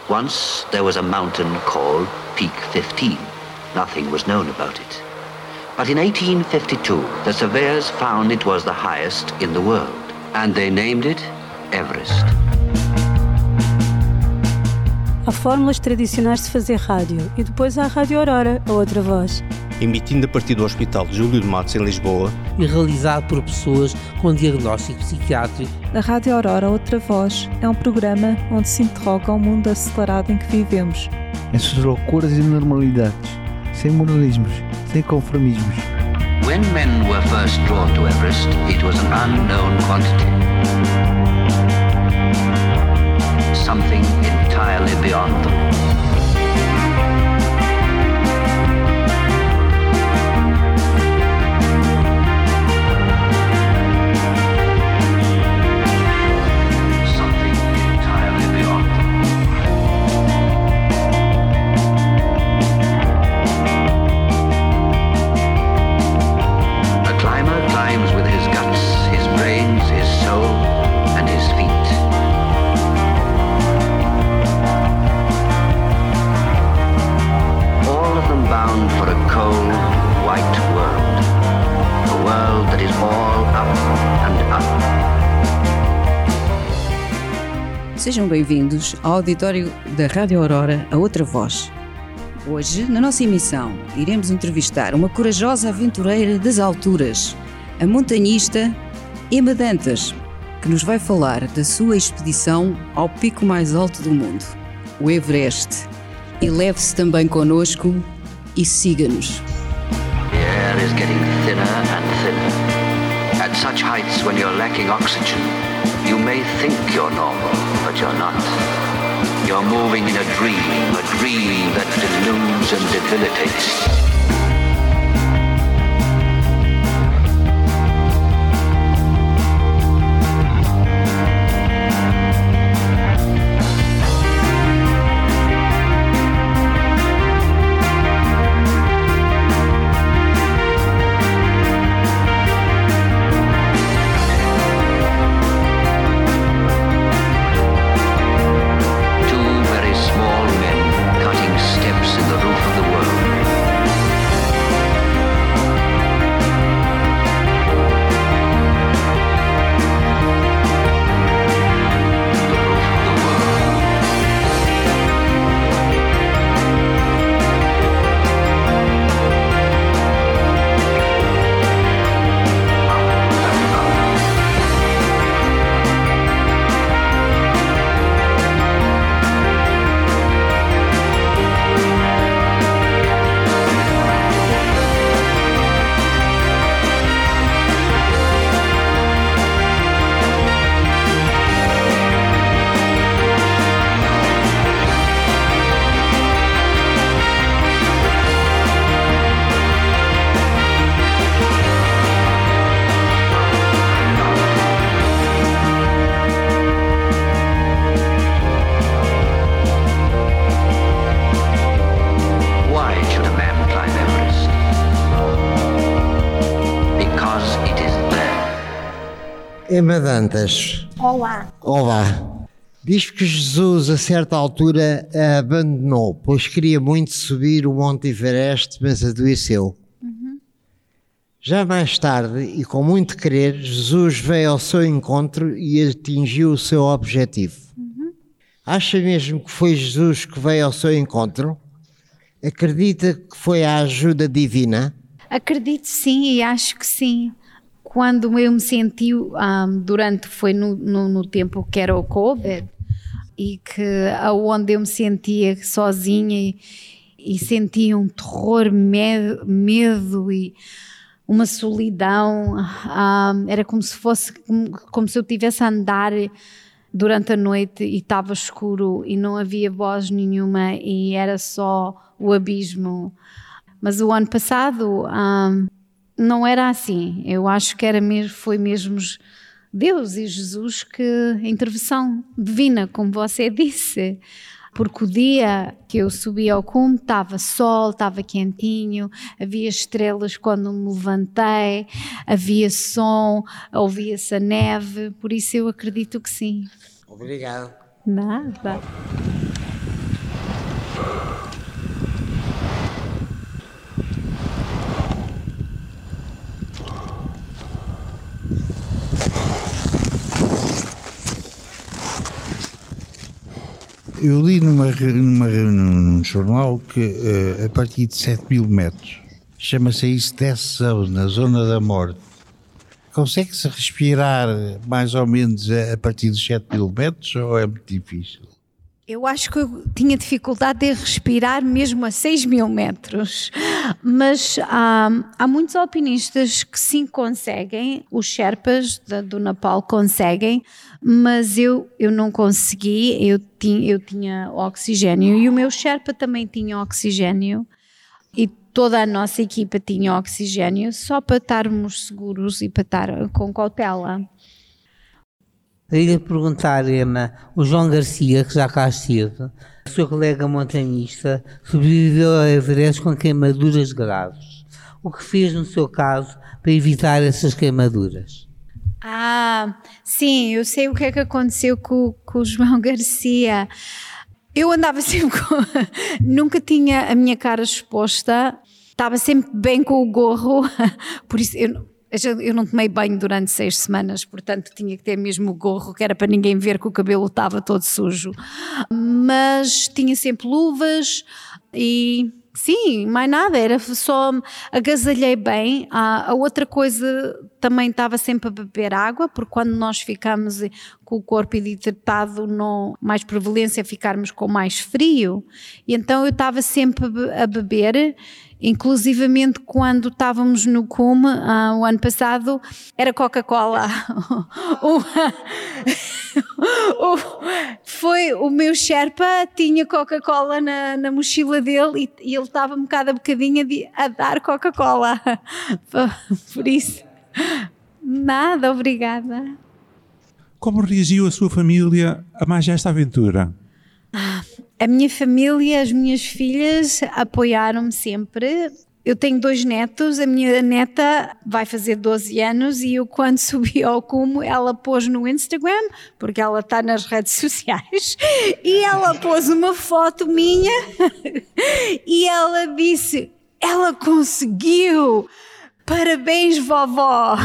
Once there was a mountain called Peak 15. Nothing was known about it. But in 1852, the surveyors found it was the highest in the world, and they named it Everest. Há fórmulas tradicionais de fazer rádio e depois há a Rádio Aurora, a outra voz. Emitindo a partir do Hospital Júlio de Matos, em Lisboa. E realizado por pessoas com diagnóstico psiquiátrico. A Rádio Aurora, outra voz, é um programa onde se interroga o mundo acelerado em que vivemos. Em suas loucuras e normalidades, sem moralismos, sem conformismos. When men were first drawn to Everest, it was an unknown quantity. Something entirely beyond them. Sejam bem-vindos ao auditório da Rádio Aurora, a outra voz. Hoje, na nossa emissão, iremos entrevistar uma corajosa aventureira das alturas, a montanhista Emma Dantas, que nos vai falar da sua expedição ao pico mais alto do mundo, o Everest. E leve-se também connosco e siga-nos. The air is getting thinner and thinner. At such heights, when you're lacking oxygen, you may think you're normal, but you're not. You're moving in a dream that deludes and debilitates. Emma Dantas. Olá. Olá. Diz que Jesus a certa altura a abandonou, pois queria muito subir o Monte Everest, mas adoeceu. Já mais tarde, e com muito querer, Jesus veio ao seu encontro e atingiu o seu objetivo. Acha mesmo que foi Jesus que veio ao seu encontro? Acredita que foi a ajuda divina? Acredito sim e acho que sim. Quando eu me senti, foi no tempo que era o Covid, e que aonde eu me sentia sozinha e sentia um terror, medo e uma solidão, era como se eu estivesse a andar durante a noite e estava escuro e não havia voz nenhuma e era só o abismo. Mas o ano passado não era assim. Eu acho que foi mesmo Deus e Jesus que a intervenção divina, como você disse. Porque o dia que eu subi ao cume estava sol, estava quentinho, havia estrelas quando me levantei, havia som, ouvia-se a neve, por isso eu acredito que sim. Obrigado. Nada. Eu li num jornal que a partir de 7.000 metros, chama-se isso Death Zone, a zona da morte. Consegue-se respirar mais ou menos a partir dos 7.000 metros ou é muito difícil? Eu acho que eu tinha dificuldade de respirar mesmo a 6.000 metros, mas há muitos alpinistas que sim conseguem, os Sherpas do Nepal conseguem, mas eu não consegui, eu tinha oxigênio e o meu Sherpa também tinha oxigênio e toda a nossa equipa tinha oxigênio só para estarmos seguros e para estar com cautela. Eu ia perguntar, Emma, o João Garcia, que já cá esteve, o seu colega montanhista, sobreviveu ao Everest com queimaduras graves. O que fez no seu caso para evitar essas queimaduras? Sim, eu sei o que é que aconteceu com o João Garcia. Eu andava sempre nunca tinha a minha cara exposta, estava sempre bem com o gorro, por isso eu não tomei banho durante 6 semanas, portanto tinha que ter mesmo o gorro, que era para ninguém ver que o cabelo estava todo sujo. Mas tinha sempre luvas e sim, mais nada, era só agasalhei bem. A outra coisa, também estava sempre a beber água, porque quando nós ficamos com o corpo hidratado, mais prevalência é ficarmos com mais frio, e então eu estava sempre a beber. Inclusivamente quando estávamos no cume, o ano passado, era Coca-Cola. Foi o meu Sherpa, tinha Coca-Cola na mochila dele e ele estava um bocadinho a dar Coca-Cola. Por isso, nada, obrigada. Como reagiu a sua família a mais esta aventura? A minha família, as minhas filhas apoiaram-me sempre. Eu tenho 2 netos, a minha neta vai fazer 12 anos e eu quando subi ao cume ela pôs no Instagram, porque ela está nas redes sociais, e ela pôs uma foto minha e ela disse, ela conseguiu! Parabéns, vovó!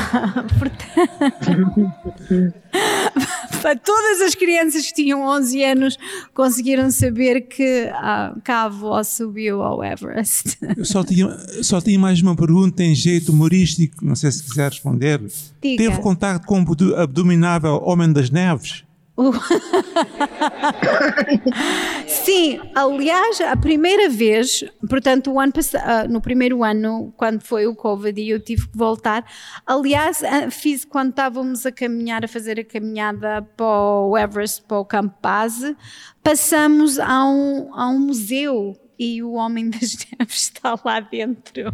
Para todas as crianças que tinham 11 anos conseguiram saber que a avó subiu ao Everest. Eu só tinha mais uma pergunta em jeito humorístico, não sei se quiser responder. Diga. Teve contato com o abdominável Homem das Neves? Sim, aliás, a primeira vez, portanto, no primeiro ano, quando foi o Covid e eu tive que voltar, aliás, fiz quando estávamos a fazer a caminhada para o Everest, para o Campo Base, passamos a um museu e o Homem das Neves está lá dentro.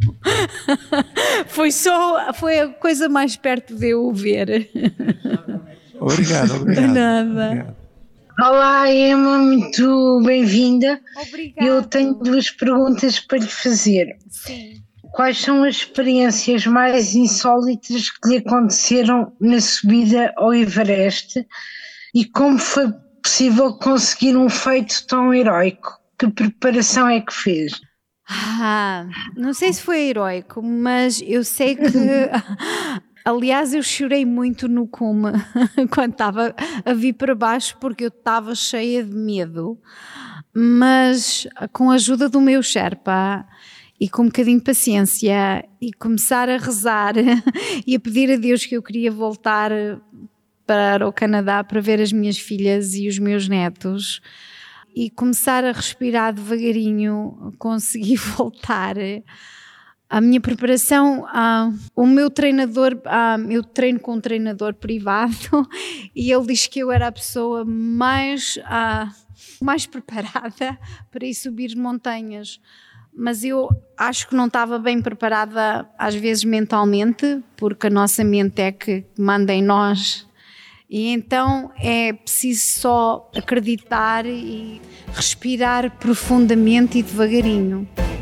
Foi a coisa mais perto de eu o ver. Obrigado. Nada. Obrigado. Olá, Emma, muito bem-vinda. Obrigada. Eu tenho 2 perguntas para lhe fazer. Sim. Quais são as experiências mais insólitas que lhe aconteceram na subida ao Everest e como foi possível conseguir um feito tão heroico? Que preparação é que fez? Não sei se foi heroico, mas eu sei que... Aliás, eu chorei muito no cume quando estava a vir para baixo porque eu estava cheia de medo, mas com a ajuda do meu Sherpa e com um bocadinho de paciência e começar a rezar e a pedir a Deus que eu queria voltar para o Canadá para ver as minhas filhas e os meus netos e começar a respirar devagarinho, consegui voltar. A minha preparação, o meu treinador, eu treino com um treinador privado e ele diz que eu era a pessoa mais preparada para ir subir montanhas, mas eu acho que não estava bem preparada às vezes mentalmente, porque a nossa mente é que manda em nós e então é preciso só acreditar e respirar profundamente e devagarinho.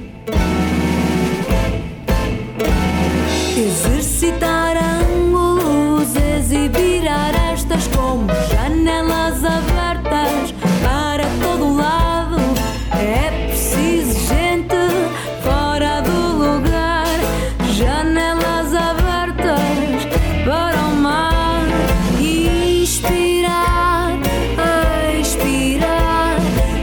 Exercitar ângulos, exibir arestas como janelas abertas para todo lado. É preciso gente fora do lugar, janelas abertas para o mar. Inspirar, expirar,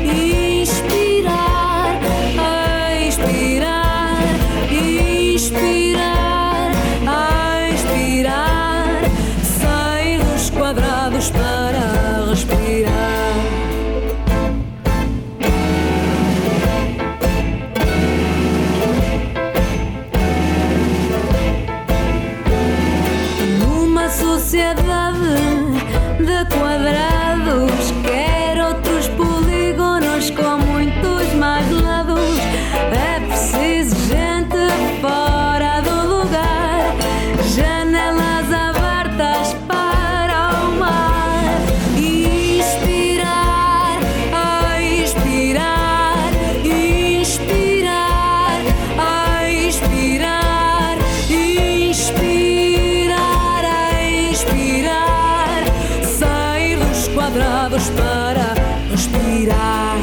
respirar.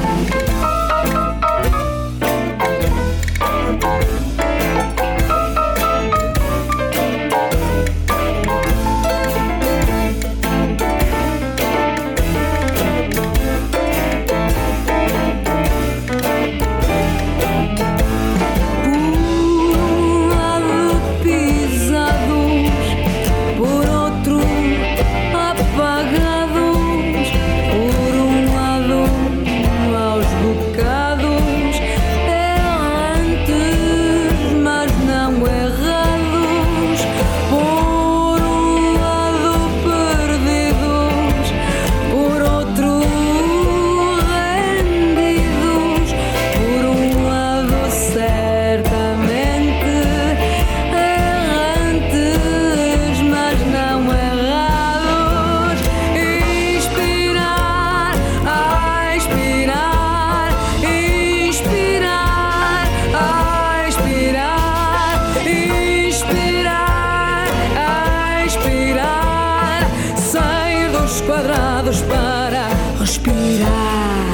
Para respirar.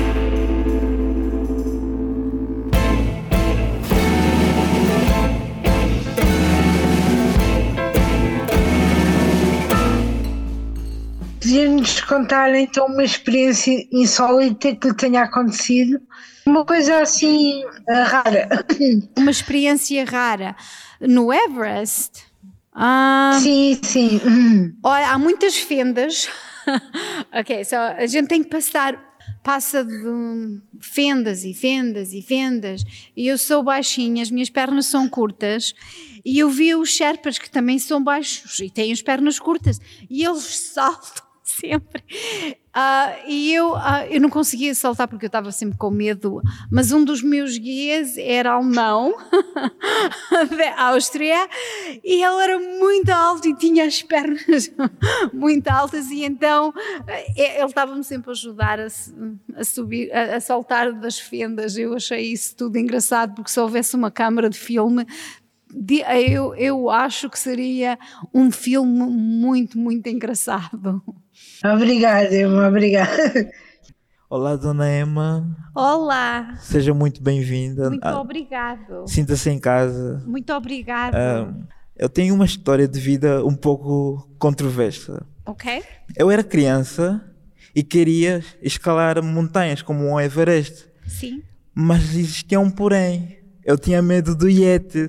Podia-nos contar então uma experiência insólita que lhe tenha acontecido? Uma coisa assim rara. Uma experiência rara no Everest? Sim, sim. Olha, há muitas fendas. Ok, a gente tem que passa de fendas e fendas e fendas, e eu sou baixinha, as minhas pernas são curtas, e eu vi os Sherpas que também são baixos e têm as pernas curtas, e eles saltam sempre. E eu não conseguia saltar porque eu estava sempre com medo, mas um dos meus guias era alemão, da Áustria, e ele era muito alto e tinha as pernas muito altas, e então ele estava-me sempre a ajudar a subir, a saltar das fendas. Eu achei isso tudo engraçado, porque se houvesse uma câmara de filme, eu acho que seria um filme muito, muito engraçado. Obrigada, Emma, obrigada. Olá, Dona Emma. Olá. Seja muito bem-vinda. Muito obrigado. Sinta-se em casa. Muito obrigada. Eu tenho uma história de vida um pouco controversa. Ok. Eu era criança e queria escalar montanhas como o Everest. Sim. Mas existia um porém. Eu tinha medo do Yeti.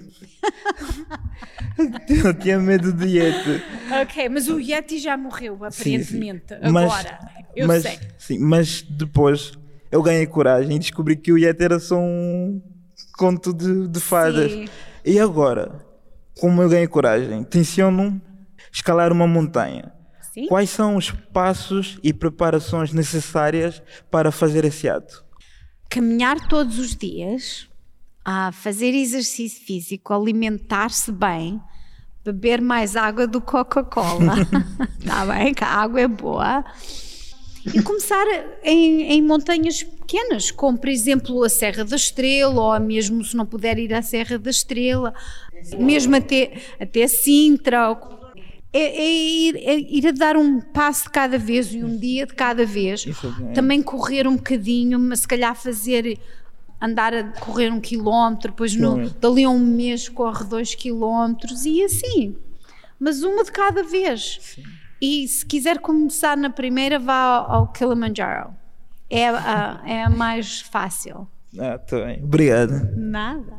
Eu tinha medo do Yeti. Ok, mas o Yeti já morreu, aparentemente. Sim. Agora, eu sei. Sim, mas depois eu ganhei coragem e descobri que o Yeti era só um conto de fadas. Sim. E agora, como eu ganhei coragem, tenciono escalar uma montanha. Sim. Quais são os passos e preparações necessárias para fazer esse ato? Caminhar todos os dias, fazer exercício físico, alimentar-se bem, beber mais água do Coca-Cola, está bem, que a água é boa, e começar em montanhas pequenas, como por exemplo a Serra da Estrela, ou mesmo se não puder ir à Serra da Estrela, mesmo até Sintra. Ir a dar um passo de cada vez e um dia de cada vez. Também correr um bocadinho, mas se calhar andar a correr 1 quilómetro, depois dali a um mês corre 2 quilómetros e assim, mas uma de cada vez. Sim. E se quiser começar na primeira, vá ao Kilimanjaro, é a mais fácil. Tá bem, obrigado. Nada.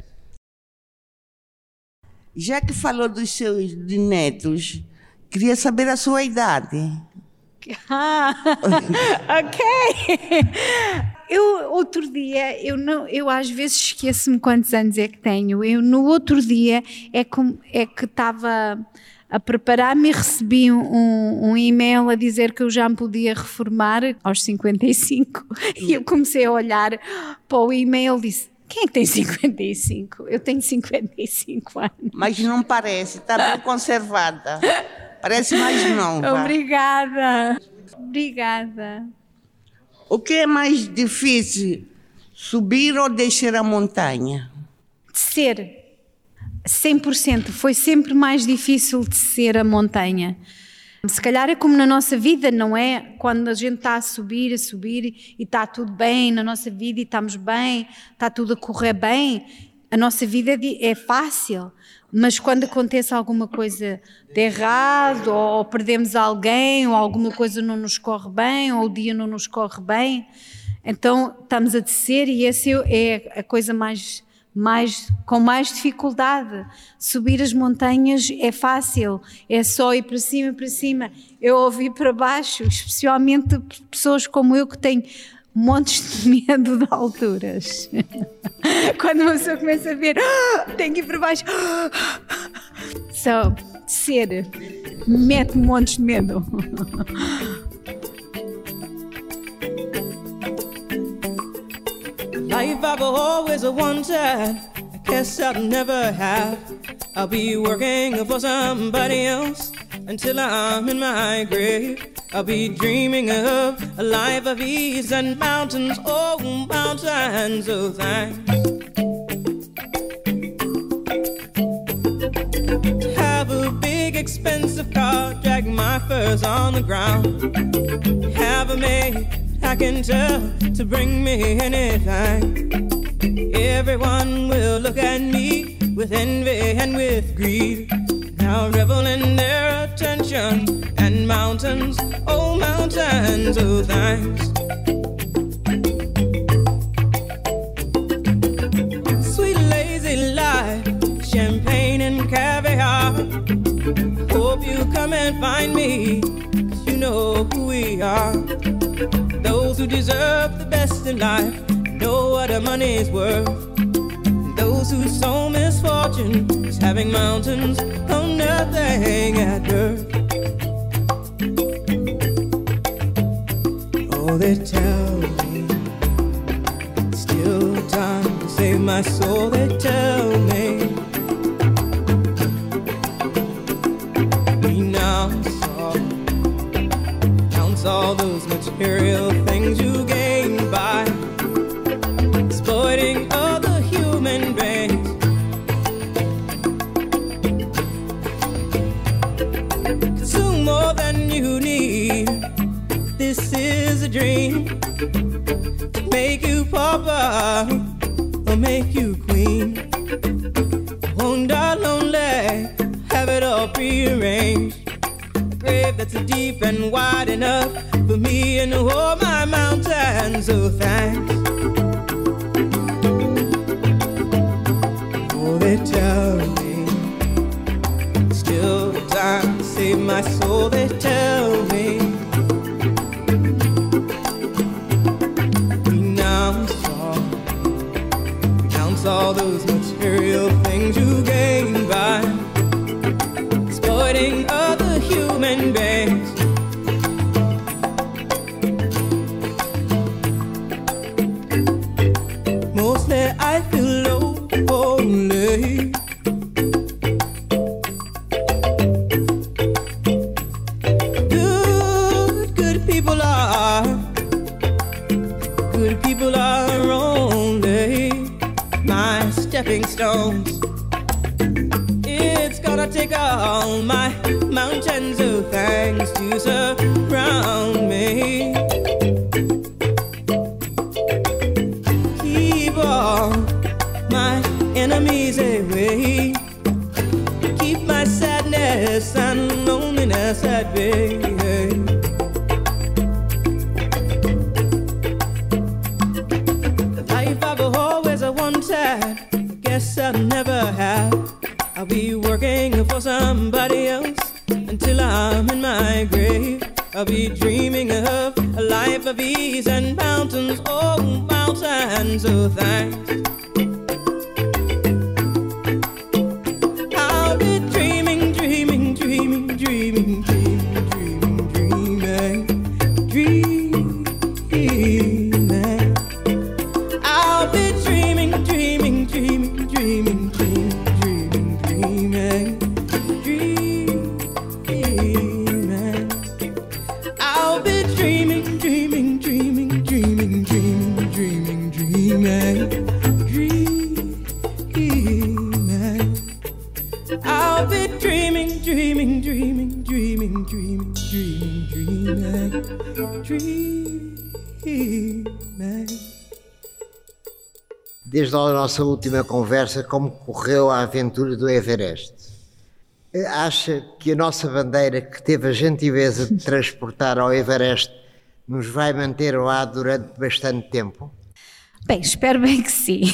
Já que falou dos seus netos, queria saber a sua idade. Ok. Outro dia, eu às vezes esqueço-me quantos anos é que tenho. Eu no outro dia é que estava a preparar-me e recebi um e-mail a dizer que eu já me podia reformar aos 55. E eu comecei a olhar para o e-mail e disse: quem é que tem 55? Eu tenho 55 anos. Mas não parece, está bem conservada. Parece mais nova. Obrigada. Obrigada. O que é mais difícil, subir ou descer a montanha? Descer. 100%. Foi sempre mais difícil descer a montanha. Se calhar é como na nossa vida, não é? Quando a gente está a subir e está tudo bem na nossa vida e estamos bem, está tudo a correr bem, a nossa vida é fácil. Mas quando acontece alguma coisa de errado, ou perdemos alguém, ou alguma coisa não nos corre bem, ou o dia não nos corre bem, então estamos a descer e essa é a coisa com mais dificuldade. Subir as montanhas é fácil, é só ir para cima. Eu ouvi para baixo, especialmente pessoas como eu que têm montes de medo de alturas. Quando uma pessoa começa a ver, tem que ir para baixo, só descer, mete montes de medo. Life I've always wanted, I guess I'll never have. I'll be working for somebody else until I'm in my grave. I'll be dreaming of a life of ease and mountains, oh mountains of thanks. Have a big expensive car, drag my furs on the ground. Have a maid I can tell to bring me anything. Everyone will look at me with envy and with greed. Now revel in their attention and mountains, oh mountains of thanks. Sweet lazy life, champagne and caviar. Hope you come and find me, 'cause you know who we are. Those who deserve the best in life know what their money's worth. Those who sow misfortune is having mountains on nothing at birth. Oh, they tell me still time to save my soul. They tell me all those material things you gain by exploiting other human beings. Consume more than you need. This is a dream to make you pauper or make you queen. Won't die lonely, have it all prearranged. Grave that's deep and wide enough for me and all my mountains of thanks. Oh, they tell me still time to save my soul. They tell me renounce all those material things you gain by exploiting other human beings. Mostly I feel lonely. Good people are only my stepping stones. It's gonna take all my mountains of thanks to surround me. Keep all my enemies away. Keep my sadness and loneliness at bay. The life I've always wanted, I guess I'll never have. I'll be working for somebody else until I'm in my grave. I'll be dreaming of a life of ease and mountains, oh mountains of thanks. I'll be dreaming, dreaming, dreaming, dreaming, dreaming, dreaming, dreaming, dreaming. I'll be dreaming, dreaming, dreaming, dreaming, dreaming. I'll be dreaming, dreaming, dreaming, dreaming, dreaming, dreaming, dreaming, dreaming. I'll be dreaming, dreaming, dreaming, dreaming, dreaming. man. Desde a nossa última conversa, como correu a aventura do Everest? Acha que a nossa bandeira, que teve a gentileza de transportar ao Everest, nos vai manter lá durante bastante tempo? Bem, espero bem que sim.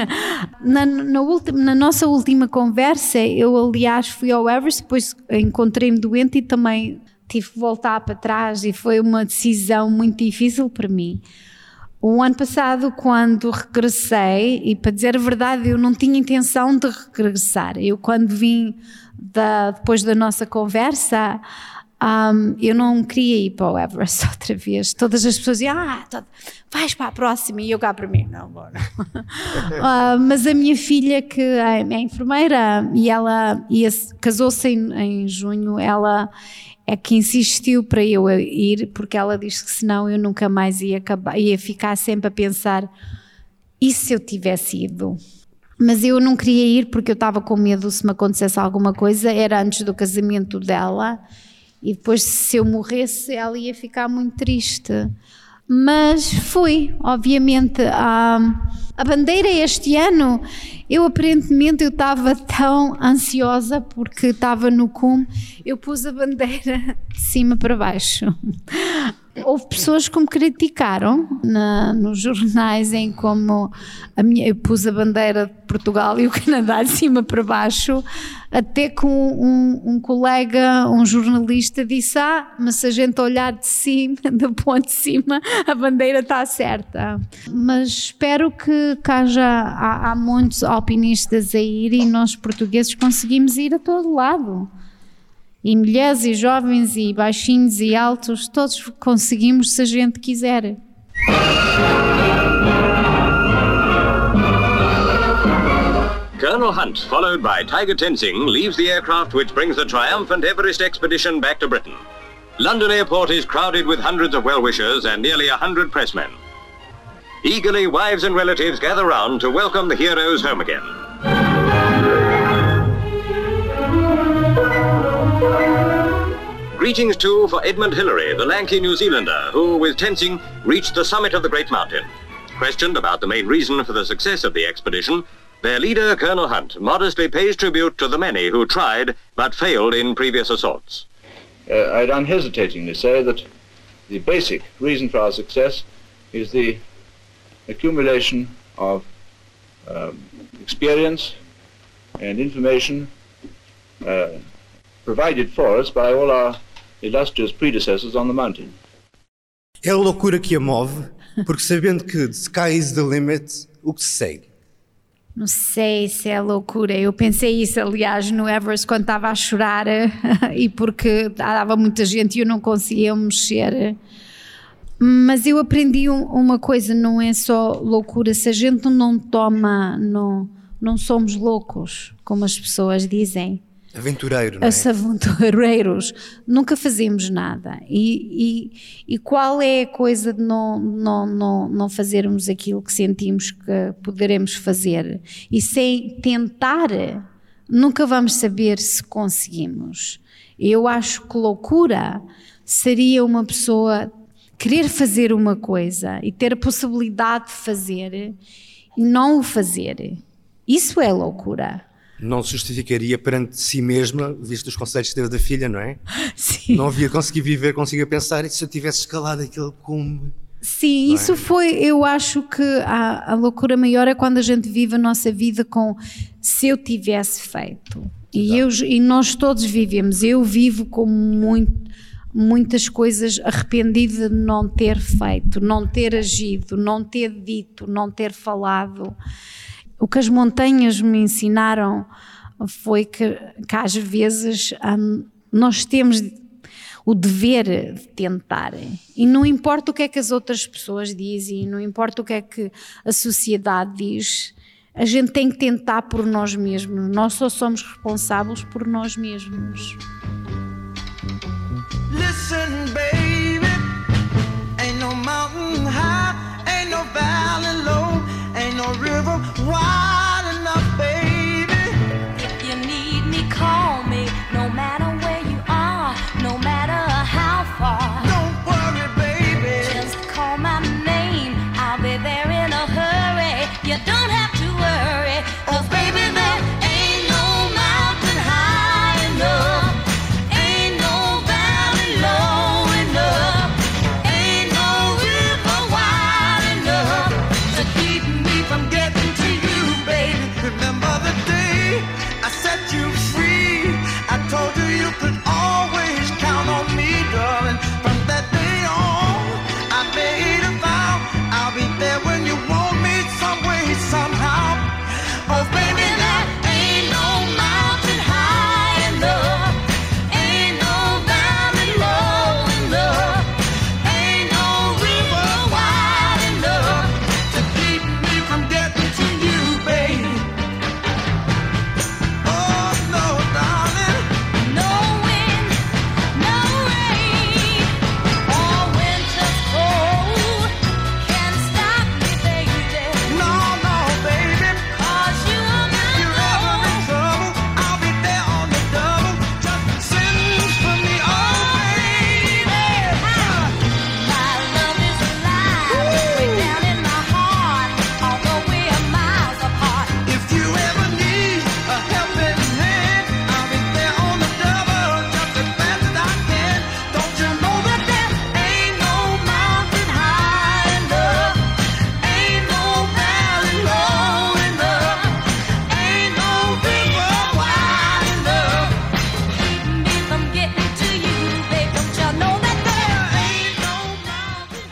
Na nossa última conversa, eu aliás fui ao Everest, depois encontrei-me doente e também tive que voltar para trás e foi uma decisão muito difícil para mim. O ano passado, quando regressei, e para dizer a verdade, eu não tinha intenção de regressar. Eu quando vim depois da nossa conversa, eu não queria ir para o Everest outra vez. Todas as pessoas diziam, vais para a próxima, e eu cá para mim, não vou. Mas a minha filha, que é enfermeira, e ela casou-se em junho, ela é que insistiu para eu ir, porque ela disse que senão eu nunca mais ia ficar sempre a pensar, e se eu tivesse ido? Mas eu não queria ir porque eu estava com medo se me acontecesse alguma coisa, era antes do casamento dela, e depois se eu morresse ela ia ficar muito triste. Mas fui, obviamente, a bandeira este ano, aparentemente eu estava tão ansiosa porque estava no cume, eu pus a bandeira de cima para baixo. Houve pessoas que me criticaram nos jornais em como eu pus a bandeira de Portugal e o Canadá de cima para baixo, até que um colega, um jornalista disse, mas se a gente olhar de cima, do ponto de cima, a bandeira está certa. Mas espero que há muitos alpinistas a ir e nós portugueses conseguimos ir a todo lado. E mulheres e jovens e baixinhos e altos, todos conseguimos se a gente quiser. Colonel Hunt, followed by Tiger Tenzing, leaves the aircraft which brings the triumphant Everest expedition back to Britain. London airport is crowded with hundreds of well-wishers and nearly 100 pressmen. Eagerly, wives and relatives gather round to welcome the heroes home again. Greetings too for Edmund Hillary, the lanky New Zealander, who, with Tenzing, reached the summit of the Great Mountain. Questioned about the main reason for the success of the expedition, their leader, Colonel Hunt, modestly pays tribute to the many who tried but failed in previous assaults. I'd unhesitatingly say that the basic reason for our success is the accumulation of experience and information provided for us by all our illustrious predecessors on the mountain. É a loucura que a move, porque sabendo que the sky is the limit, o que se segue? Não sei se é loucura. Eu pensei isso, aliás, no Everest quando estava a chorar e porque estava muita gente e eu não conseguia mexer. Mas eu aprendi uma coisa, não é só loucura. Se a gente não toma, não somos loucos, como as pessoas dizem. Aventureiro, não é? Os aventureiros nunca fazemos nada. E qual é a coisa de não fazermos aquilo que sentimos que poderemos fazer? E sem tentar, nunca vamos saber se conseguimos. Eu acho que loucura seria uma pessoa querer fazer uma coisa e ter a possibilidade de fazer e não o fazer. Isso é loucura. Não se justificaria perante si mesma, visto os conselhos que teve da filha, não é? Sim. Não havia conseguido viver, conseguia pensar, e se eu tivesse escalado aquele cume? Sim, isso foi, eu acho que a loucura maior é quando a gente vive a nossa vida com se eu tivesse feito. E nós todos vivemos, eu vivo com muitas coisas arrependida de não ter feito, não ter agido, não ter dito, não ter falado. O que as montanhas me ensinaram foi que às vezes nós temos o dever de tentar. E não importa o que é que as outras pessoas dizem, não importa o que é que a sociedade diz, a gente tem que tentar por nós mesmos. Nós só somos responsáveis por nós mesmos. Listen, baby, ain't no mountain high, ain't no valley low, ain't no river wide enough, baby. If you need me, call me, no matter where you are, no matter how far. Don't worry, baby, just call my name.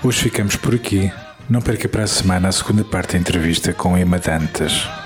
Hoje ficamos por aqui. Não perca para a semana a segunda parte da entrevista com Emma Dantas.